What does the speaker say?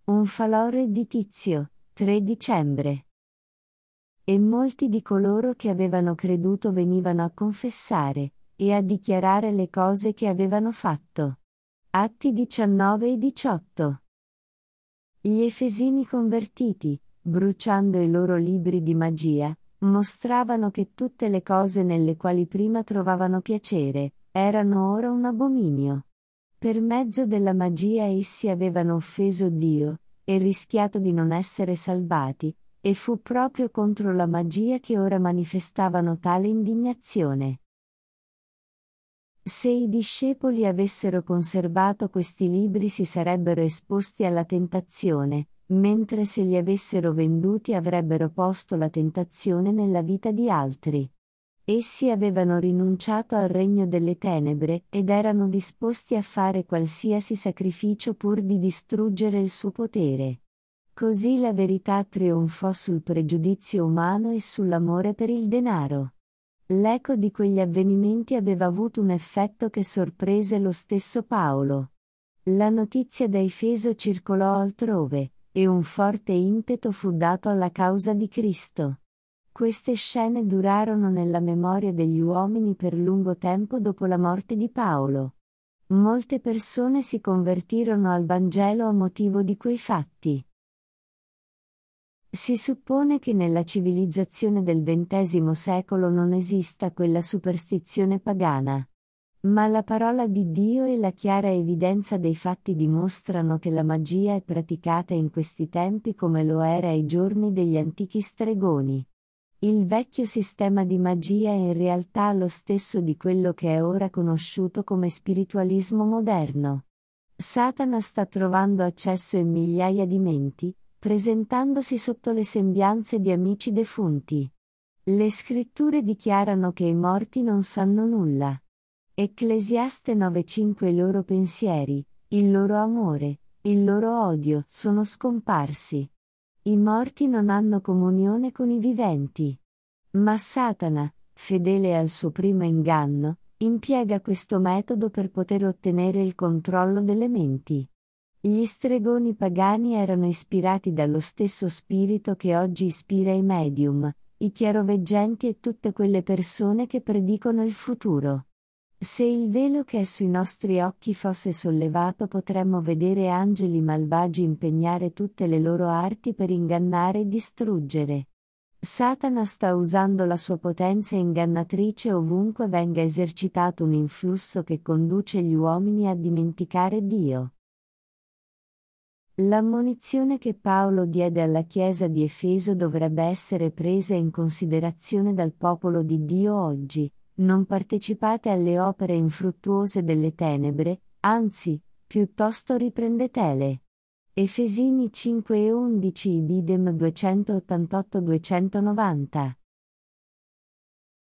Un falò redditizio, 3 dicembre. E molti di coloro che avevano creduto venivano a confessare, e a dichiarare le cose che avevano fatto. Atti 19 e 18. Gli Efesini convertiti, bruciando i loro libri di magia, mostravano che tutte le cose nelle quali prima trovavano piacere, erano ora un abominio. Per mezzo della magia essi avevano offeso Dio, e rischiato di non essere salvati, e fu proprio contro la magia che ora manifestavano tale indignazione. Se i discepoli avessero conservato questi libri si sarebbero esposti alla tentazione, mentre se li avessero venduti avrebbero posto la tentazione nella vita di altri. Essi avevano rinunciato al regno delle tenebre ed erano disposti a fare qualsiasi sacrificio pur di distruggere il suo potere. Così la verità trionfò sul pregiudizio umano e sull'amore per il denaro. L'eco di quegli avvenimenti aveva avuto un effetto che sorprese lo stesso Paolo. La notizia da Efeso circolò altrove, e un forte impeto fu dato alla causa di Cristo. Queste scene durarono nella memoria degli uomini per lungo tempo dopo la morte di Paolo. Molte persone si convertirono al Vangelo a motivo di quei fatti. Si suppone che nella civilizzazione del XX secolo non esista quella superstizione pagana. Ma la parola di Dio e la chiara evidenza dei fatti dimostrano che la magia è praticata in questi tempi come lo era ai giorni degli antichi stregoni. Il vecchio sistema di magia è in realtà lo stesso di quello che è ora conosciuto come spiritualismo moderno. Satana sta trovando accesso in migliaia di menti, presentandosi sotto le sembianze di amici defunti. Le scritture dichiarano che i morti non sanno nulla. Ecclesiaste 9:5. I loro pensieri, il loro amore, il loro odio sono scomparsi. I morti non hanno comunione con i viventi. Ma Satana, fedele al suo primo inganno, impiega questo metodo per poter ottenere il controllo delle menti. Gli stregoni pagani erano ispirati dallo stesso spirito che oggi ispira i medium, i chiaroveggenti e tutte quelle persone che predicono il futuro. Se il velo che è sui nostri occhi fosse sollevato potremmo vedere angeli malvagi impegnare tutte le loro arti per ingannare e distruggere. Satana sta usando la sua potenza ingannatrice ovunque venga esercitato un influsso che conduce gli uomini a dimenticare Dio. L'ammonizione che Paolo diede alla Chiesa di Efeso dovrebbe essere presa in considerazione dal popolo di Dio oggi. Non partecipate alle opere infruttuose delle tenebre, anzi, piuttosto riprendetele. Efesini 5:11 Ibidem 288-290